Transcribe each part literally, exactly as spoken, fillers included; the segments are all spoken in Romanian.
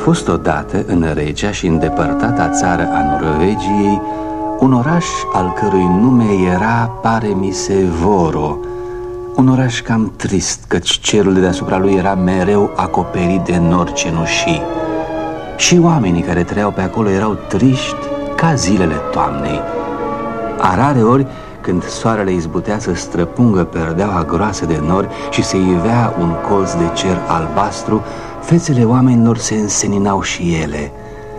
fost odată în regia și îndepărtata țară a Norvegiei un oraș al cărui nume era, pare mi se, Voro. Un oraș cam trist, căci cerul de deasupra lui era mereu acoperit de nori cenușii. Și oamenii care trăiau pe acolo erau triști ca zilele toamnei. A rare ori, când soarele izbutea să străpungă perdeaua groasă de nori și se ivea un colț de cer albastru, fețele oamenilor se înseninau și ele.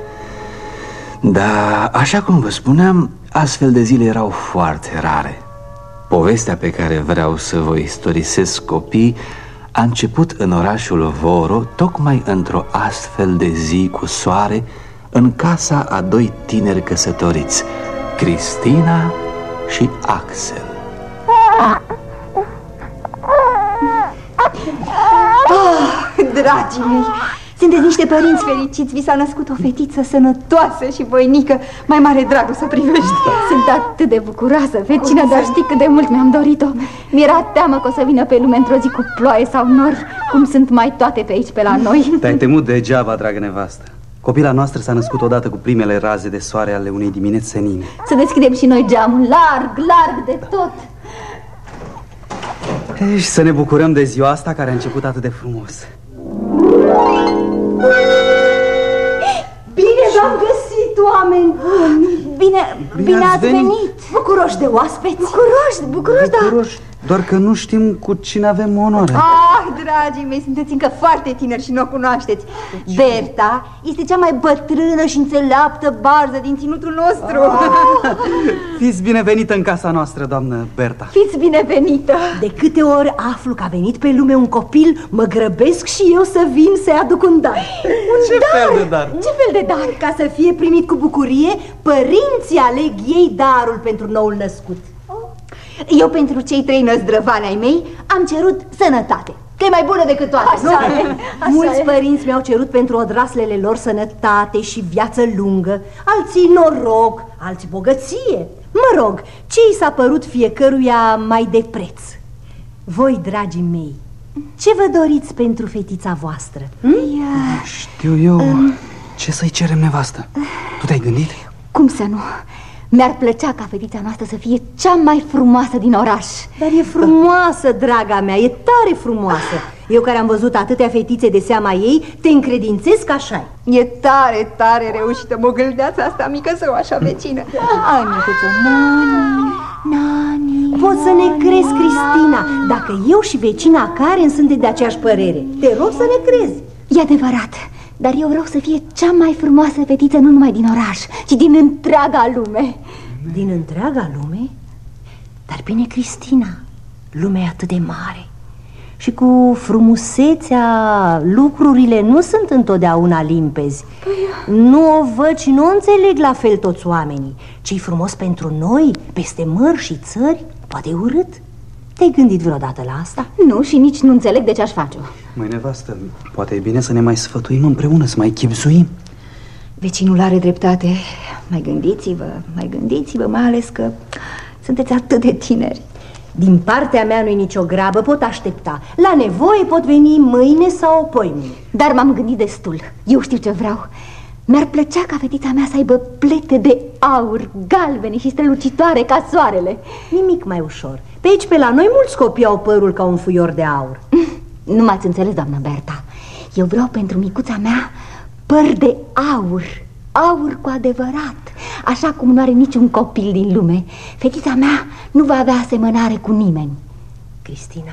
Dar, așa cum vă spuneam, astfel de zile erau foarte rare. Povestea pe care vreau să vă istorisesc, copii, a început în orașul Voro, tocmai într-o astfel de zi cu soare, în casa a doi tineri căsătoriți, Cristina și Axel. Oh, dragii mei, sunteți niște părinți fericiți. Vi s-a născut o fetiță sănătoasă și voinică. Mai mare dragul să privește. Sunt atât de bucuroasă, vecina, dar știi cât de mult mi-am dorit-o. Mi-era teamă că o să vină pe lume într-o zi cu ploaie sau nori, cum sunt mai toate pe aici, pe la noi. Te-ai temut degeaba, dragă nevastă. Copila noastră s-a născut odată cu primele raze de soare ale unei dimineți senine. Să deschidem și noi geamul, larg, larg de tot. E, și să ne bucurăm de ziua asta care a început atât de frumos. Bine v-am găsit, oameni buni. Bine, bine, bine ați venit. venit Bucuroși de oaspeți. Bucuroși, bucuroși, da. Bucuroși, doar că nu știm cu cine avem onoarea. Ah, dragii mei, sunteți încă foarte tineri și nu o cunoașteți. Berta este cea mai bătrână și înțeleaptă barză din ținutul nostru. Ah. Fiți binevenită în casa noastră, doamnă Berta. Fiți binevenită. De câte ori aflu că a venit pe lume un copil, mă grăbesc și eu să vin să-i aduc un dar. Un Ce dar? fel de dar? Ce fel de dar? Ca să fie primit cu bucurie, părinții aleg ei darul pentru noul născut. Eu pentru cei trei năzdrăvani ai mei am cerut sănătate, că e mai bună decât toate. Așa e, așa Mulți e. părinți mi-au cerut pentru odraslele lor sănătate și viață lungă, alții noroc, alții bogăție. Mă rog, ce i s-a părut fiecăruia mai de preț? Voi, dragii mei, ce vă doriți pentru fetița voastră? Hm? Știu eu um... ce să-i cerem, nevastă. Tu te-ai gândit? Cum să nu? Mi-ar plăcea ca fetița noastră să fie cea mai frumoasă din oraș. Dar e frumoasă, draga mea, e tare frumoasă. Eu care am văzut atâtea fetițe de seama ei, te încredințez că așa e. E tare, tare reușită mogâldeața asta mică să o așa vecină. Ai, micuțo, nani, nani. Poți să ne crezi, Cristina, dacă eu și vecina Karen suntem de aceeași părere. Te rog să ne crezi. E adevărat, dar eu vreau să fie cea mai frumoasă fetiță nu numai din oraș, ci din întreaga lume. Din întreaga lume? Dar bine, Cristina, lumea e atât de mare și cu frumusețea lucrurile nu sunt întotdeauna limpezi. Păi... Nu o văd și nu o înțeleg la fel toți oamenii. Ce-i frumos pentru noi, peste mări și țări, poate e urât. Te-ai gândit vreodată la asta? Nu, și nici nu înțeleg de ce aș face-o. Măi, nevastă, poate e bine să ne mai sfătuim împreună, să mai chibzuim. Vecinul are dreptate. Mai gândiți-vă, mai gândiți-vă, mai ales că sunteți atât de tineri. Din partea mea nu-i nicio grabă, pot aștepta. La nevoie pot veni mâine sau poimâine. Dar m-am gândit destul. Eu știu ce vreau. Mi-ar plăcea ca fetița mea să aibă plete de aur, galbene și strălucitoare ca soarele. Nimic mai ușor. Pe aici, pe la noi, mulți copii au părul ca un fuior de aur. Nu m-ați înțeles, doamnă Berta. Eu vreau pentru micuța mea păr de aur. Aur cu adevărat. Așa cum nu are niciun copil din lume. Fetița mea nu va avea asemănare cu nimeni. Cristina,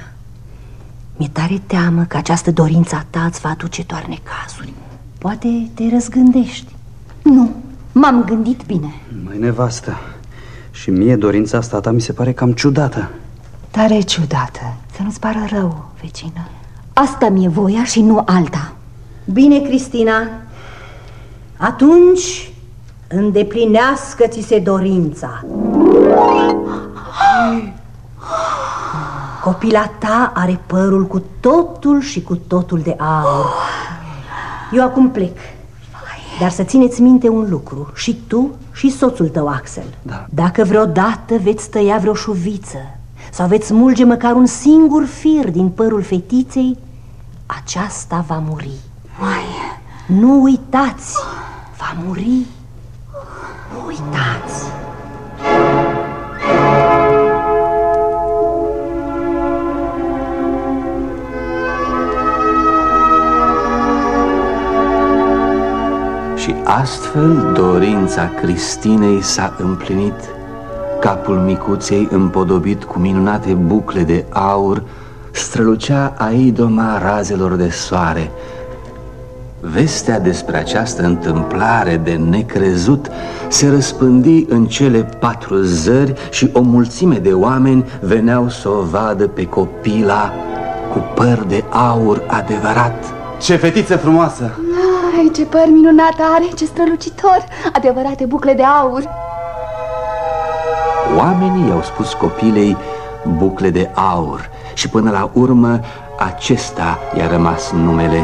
mi-e tare teamă că această dorință a ta îți va aduce doar necazuri. Poate te răzgândești. Nu, m-am gândit bine. Măi, nevastă, și mie dorința asta ta mi se pare cam ciudată. Tare ciudată. Să nu-ți pară rău, vecină. Asta mi-e voia și nu alta. Bine, Cristina, atunci îndeplinească-ți se dorința. Copila ta are părul cu totul și cu totul de aur. Eu acum plec. Dar să țineți minte un lucru, și tu și soțul tău, Axel. Da. Dacă vreodată veți tăia vreo șuviță sau veți smulge măcar un singur fir din părul fetiței, aceasta va muri. Mai, Nu uitați, va muri. Nu uitați. Și astfel dorința Cristinei s-a împlinit. Capul micuței, împodobit cu minunate bucle de aur, strălucea a idoma razelor de soare. Vestea despre această întâmplare de necrezut se răspândi în cele patru zări și o mulțime de oameni veneau să o vadă pe copila cu păr de aur adevărat. Ce fetiță frumoasă! Ai, ce păr minunat are, ce strălucitor! Adevărate bucle de aur! Oamenii i-au spus copilei bucle de aur și până la urmă acesta i-a rămas numele.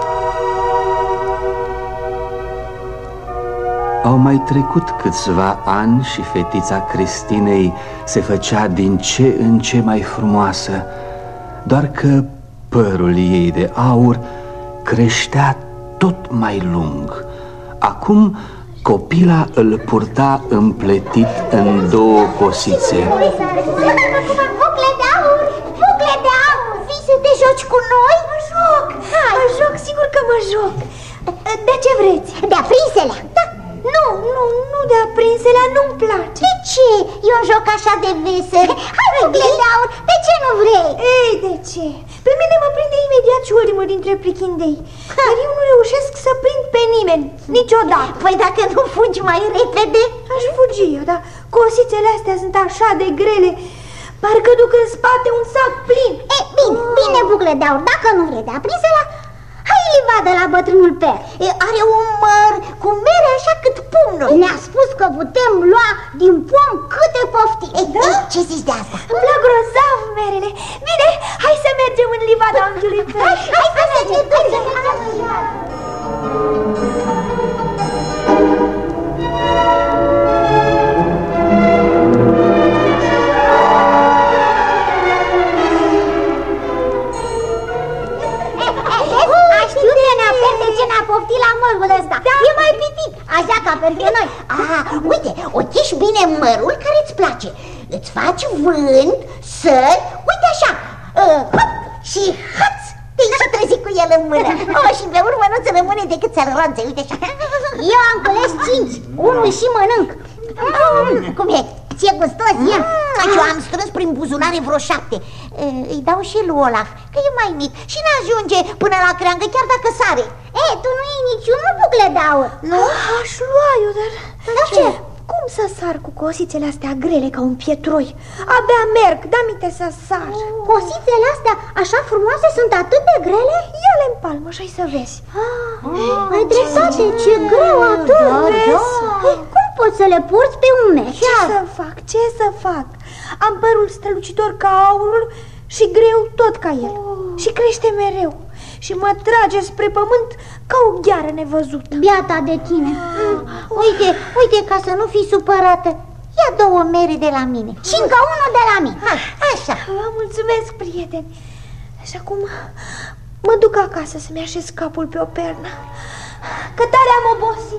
Au mai trecut câțiva ani și fetița Cristinei se făcea din ce în ce mai frumoasă, doar că părul ei de aur creștea tot mai lung. Acum copila îl purta împletit în două cosițe. Bucle de aur, bucle de aur, vii să te joci cu noi? Mă joc, hai. Mă joc, sigur că mă joc. De ce vreți? De aprinselea? Da. Nu, nu, nu de aprinselea, nu-mi place. De ce? E un joc așa de vesel. Hai, bucle de aur, de ce nu vrei? Ei, de ce? Pe mine mă prinde imediat și ultimul dintre prichindei. Dar eu nu reușesc să prind pe nimeni, niciodată. Păi dacă nu fugi mai repede? Aș fugi eu, dar cosițele astea sunt așa de grele. Parcă duc în spate un sac plin. E, bine, bine, bucle de aur, dacă nu vrei de aprinselea, hai livadă la bătrânul Per. E, are un măr cu mere așa cât pumnul. Ne-a spus că putem lua din pom câte poftim. Ei, da? Ei, ce zici de asta? Îmi plac grozav merele. Bine, hai să mergem în livada unchiului Per. Hai, hai să mergem, hai să mergem. Pofti la mărul ăsta, da. E mai pitic, așa ca pentru noi. Ah, uite, ochești bine mărul care îți place. Îți faci vânt, sări, uite așa, uh, hop, și haț, te-ai și trezit cu el în mână. Oh, și pe urmă nu-ți rămâne decât țărăronțe, uite așa. Eu am cules cinci, unul și mănânc. Mm, cum e? Ție gustos, ia? Mm, eu am strâns prin buzunare vreo șapte. Îi dau și lui Olaf, că e mai mic și n-ajunge până la creangă, chiar dacă sare. E, tu nu iei niciunul, bucle de aur? Nu? Aș lua eu, dar... Dar ce? Cum să sar cu cosițele astea grele ca un pietroi? Abia merg, da-mi te să sar. Cosițele astea așa frumoase sunt atât de grele? Ia-le în palmă și ai să vezi. Ah, ai dreptate, ce greu atât. Da, vezi? Da. Cum poți să le porți pe umeri? Ce să fac, ce să fac? Am părul strălucitor ca aurul și greu tot ca el. Și crește mereu și mă trage spre pământ ca o gheară nevăzută. Biata de tine. mm. Uite, uite, ca să nu fii supărată, ia două mere de la mine și încă unul de la mine. Ha, așa. Vă mulțumesc, prieteni. Și acum mă duc acasă să-mi așez capul pe o pernă, că tare am obosit.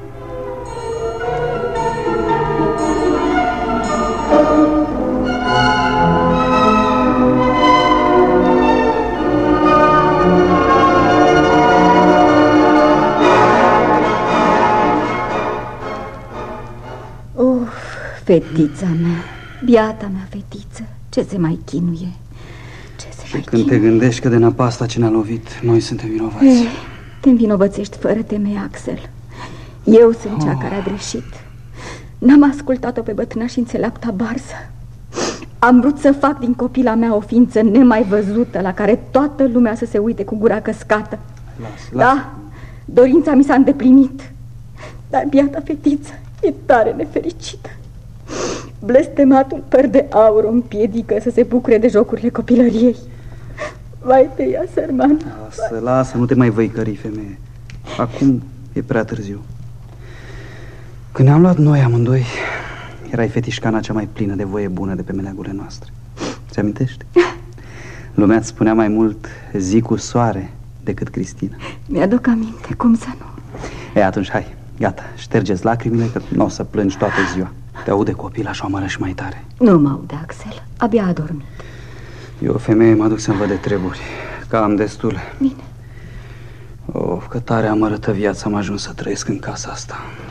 Uf, fetița mea, biata mea fetiță, ce se mai chinuie, ce se Și mai când chinuie. te gândești că de năpasta ce ne-a lovit, noi suntem vinovați. Eh, te învinovățești fără temei, Axel. Eu sunt cea Oh. care a greșit. N-am ascultat-o pe bătrâna și înțeleapta Barză. Am vrut să fac din copila mea o ființă nemai văzută, la care toată lumea să se uite cu gura căscată. Lasă, lasă. Da, dorința mi s-a îndeplinit. Dar biata fetiță e tare nefericită. Blestematul păr de aur o împiedică să se bucure de jocurile copilăriei. Vai de ea, sărman. Lasă, lasă, nu te mai văicări, femeie. Acum e prea târziu. Când ne-am luat noi amândoi, erai fetișcana cea mai plină de voie bună de pe meleagurile noastre. Ți amintești? Lumea îți spunea mai mult zi cu soare decât Cristina. Mi-aduc aminte, cum să nu? E, atunci, hai, gata, ștergeți lacrimile, că nu o să plângi toată ziua. Te aude copila și o amără și mai tare. Nu mă aude, Axel, abia a dormit. Eu, o femeie, mă duc să-mi văd de treburi, că am destule. Bine. Of, că tare amărâtă viața am ajuns să trăiesc în casa asta.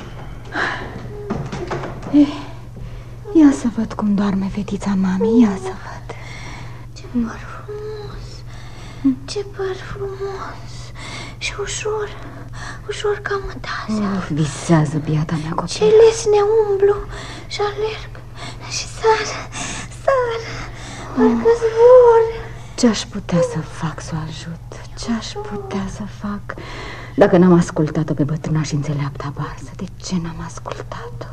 Eh, ia să văd cum doarme fetița mami, ia să văd. Ce păr frumos, ce păr frumos și ușor, ușor ca mătasea. Uf, visează biata mea copil. Ce lesne umblu și alerg și sar, sar, parcă zbor. Ce-aș putea să fac să o ajut? Ce-aș putea să fac dacă n-am ascultat-o pe bătrâna și înțeleapta Barză? De ce n-am ascultat-o?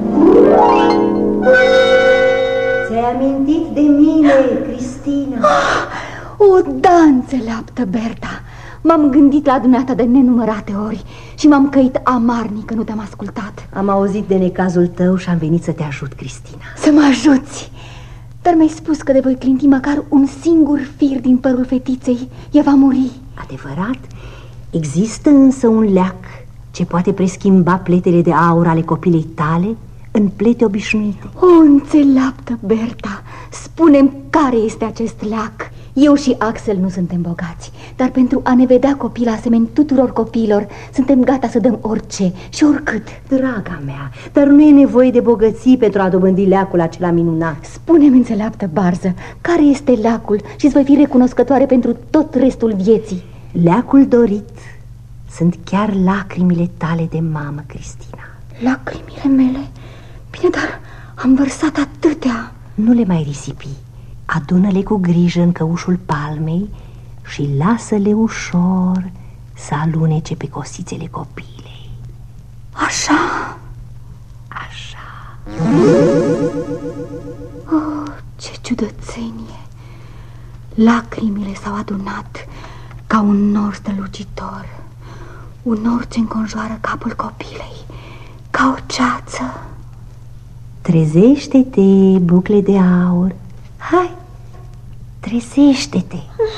Ți-ai amintit de mine, Cristina? O, da, înțeleaptă Berta. M-am gândit la dumneata de nenumărate ori și m-am căit amarnic că nu te-am ascultat. Am auzit de necazul tău și am venit să te ajut, Cristina. Să mă ajuți! Dar mi-ai spus că de voi clinti măcar un singur fir din părul fetiței, ea va muri. Adevărat, există însă un leac ce poate preschimba pletele de aur ale copilei tale în plete obișnuite. O, înțeleaptă Berta, spune-mi care este acest leac. Eu și Axel nu suntem bogați, dar pentru a ne vedea copila asemeni tuturor copiilor, suntem gata să dăm orice și oricât. Draga mea, dar nu e nevoie de bogății pentru a dobândi leacul acela minunat. Spune-mi, înțeleaptă Barză, care este leacul și îți voi fi recunoscătoare pentru tot restul vieții. Leacul dorit sunt chiar lacrimile tale de mamă, Cristina. Lacrimile mele? Bine, dar am vărsat atâtea. Nu le mai risipi. Adună-le cu grijă în căușul palmei și lasă-le ușor să alunece pe cosițele copilei. Așa? Așa. Oh, ce ciudățenie! Lacrimile s-au adunat ca un nor strălucitor, un nor ce înconjoară capul copilei, ca o ceață. Trezește-te, bucle de aur. Hai, trezește-te.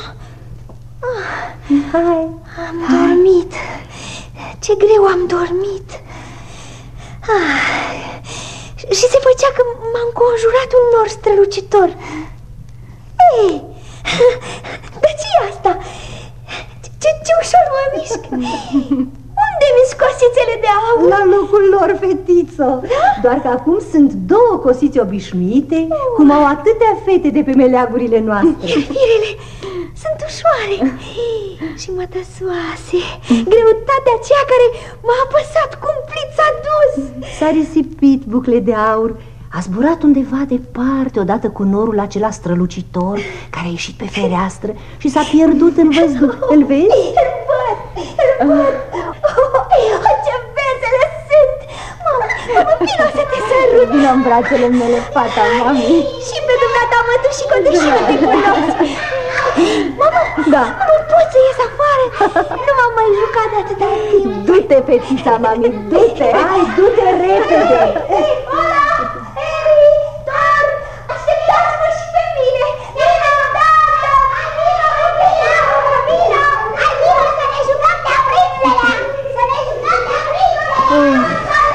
Hai. Am dormit. Ce greu am dormit. Ah. Și se făcea că m-a înconjurat un nor strălucitor. Ei, de ce-i asta? Ce, ce ușor mă mișc. Unde mi-s cosițele de aur? La locul lor, fetiță. Doar că acum sunt două cosițe obișnuite, cum au atâtea fete de pe meleagurile noastre. Firele sunt ușoare și mătăsoase. Greutatea aceea care m-a apăsat cumplit s-a dus. S-a risipit, bucle de aur. A zburat undeva departe odată cu norul acela strălucitor care a ieșit pe fereastră și s-a pierdut în văzduh. Îl vezi? Îl văd, îl văd. Oh, ce vesele sunt. Mamă, mamă, vino să te sărut. Vino în brațele mele, fata, mami. Și pe dumneata mă duc și contă și eu te cunosc. Mamă, da. Nu pot să ies afară. Nu m-am mai jucat de atâta timp. Du-te, fetița, mami, du-te. Hai, du-te repede. Hola! Hei, dar așteptați-mă și pe mine. Vino, tată! Vino, vino, vino! Vino să ne jucăm de aprințele! Să ne jucăm de aprințele!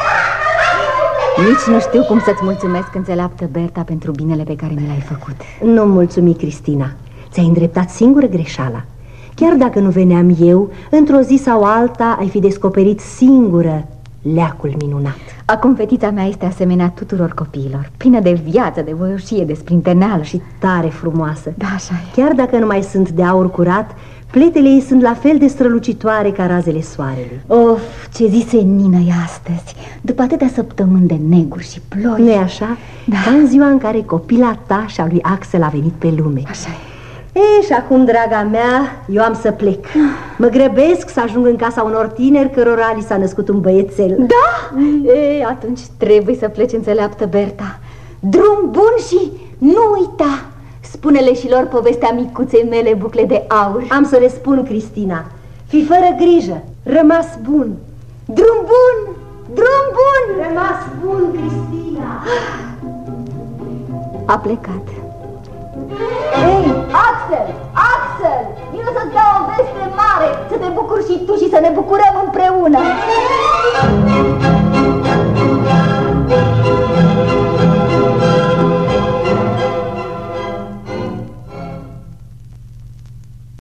Nici nu știu cum să-ți mulțumesc, înțeleaptă Berta, pentru binele pe care mi l-ai făcut. Nu mulțumi, Cristina. Ți-ai îndreptat singură greșeala. Chiar dacă nu veneam eu, într-o zi sau alta ai fi descoperit singură leacul minunat. Acum fetița mea este asemenea tuturor copiilor, plină de viață, de voioșie, de sprinteneală și tare frumoasă. Da, așa e. Chiar dacă nu mai sunt de aur curat, pletele ei sunt la fel de strălucitoare ca razele soarelui. Of, ce zise Nină ea astăzi, după atâtea săptămâni de neguri și ploi. Nu-i așa? Da. Ca în ziua în care copila ta și a lui Axel a venit pe lume. Așa e. E, și acum, draga mea, eu am să plec. Mă grăbesc să ajung în casa unor tineri cărora li s-a născut un băiețel. Da? E, atunci trebuie să pleci, înțeleaptă Berta. Drum bun și nu uita. Spune-le și lor povestea micuței mele, bucle de aur. Am să le spun, Cristina. Fii fără grijă, rămas bun. Drum bun, drum bun. Rămas bun, Cristina. A plecat. Ei, Axel, Axel, vino să-ți dau o veste mare. să ne bucurăm